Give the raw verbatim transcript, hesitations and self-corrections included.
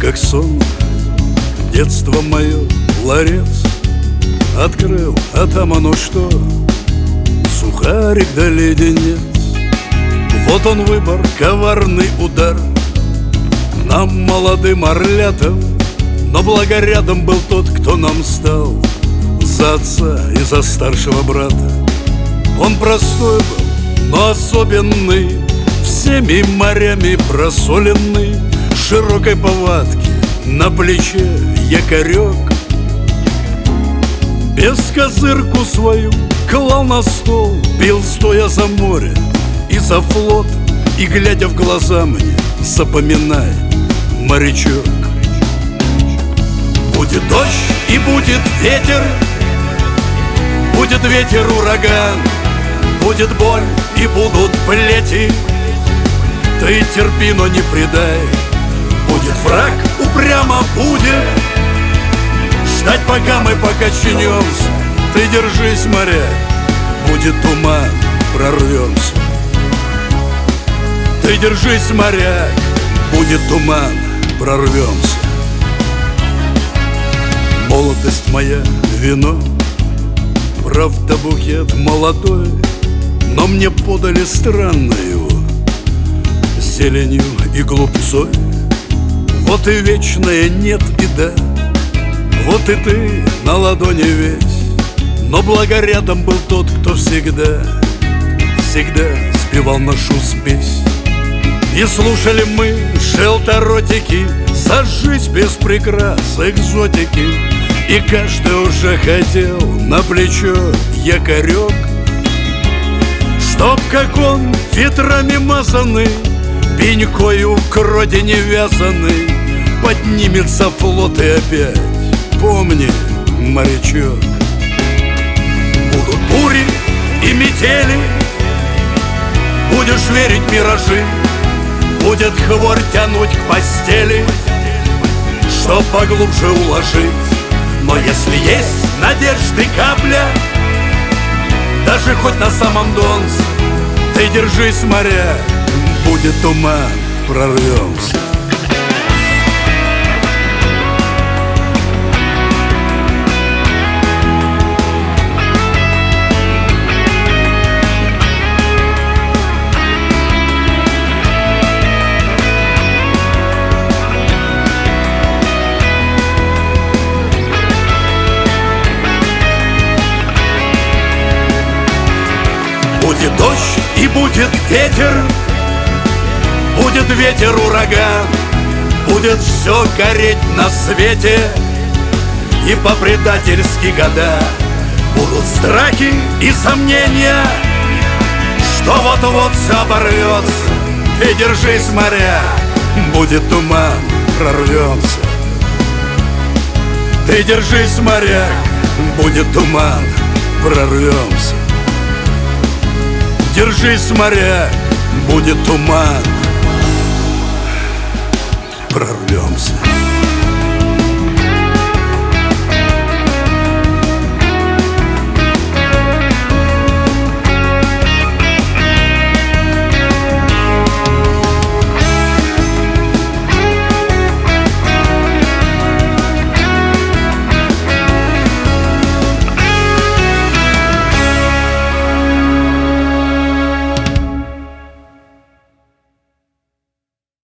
как сон, детство мое, ларец открыл, а там оно что? Сухарик да леденец. Вот он выбор, коварный удар нам, молодым орлятам. Но благо рядом был тот, кто нам стал за отца и за старшего брата. Он простой был, но особенный, всеми морями просоленный, широкой повадки, на плече якорек. Без козырку свою клал на стол, пил стоя за море и за флот, и, глядя в глаза мне, запоминай, морячок. Будет дождь и будет ветер, будет ветер ураган, будет боль и будут плети, ты терпи, но не предай. Будет враг, упрямо будет ждать, пока мы покачнемся. Ты держись, моряк, будет туман, прорвемся. Ты держись, моряк, будет туман, прорвемся. Молодость моя — вино, правда букет молодой, но мне подали странно его, зеленью и глупцой. Вот и вечное нет и да, вот и ты на ладони весь, но благо рядом был тот, кто всегда, всегда спевал нашу спесь. И слушали мы желторотики за жизнь без прикрас, экзотики. И каждый уже хотел на плечо якорек, чтоб, как он, ветрами мазанный, пенькою к родине вязаный, поднимется флот и опять, помни, морячок. Будут бури и метели, будешь верить в миражи, будет хворь тянуть к постели, чтоб поглубже уложить. Но если есть надежды капля, даже хоть на самом донце, ты держись, моряк, будет туман, прорвемся. Будет дождь и будет ветер, будет ветер ураган, будет все гореть на свете, и по-предательски года. Будут страхи и сомнения, что вот-вот все оборвется. Ты держись, моряк, будет туман, прорвемся. Ты держись, моряк, будет туман, прорвемся. Держись, моряк, будет туман, прорвемся.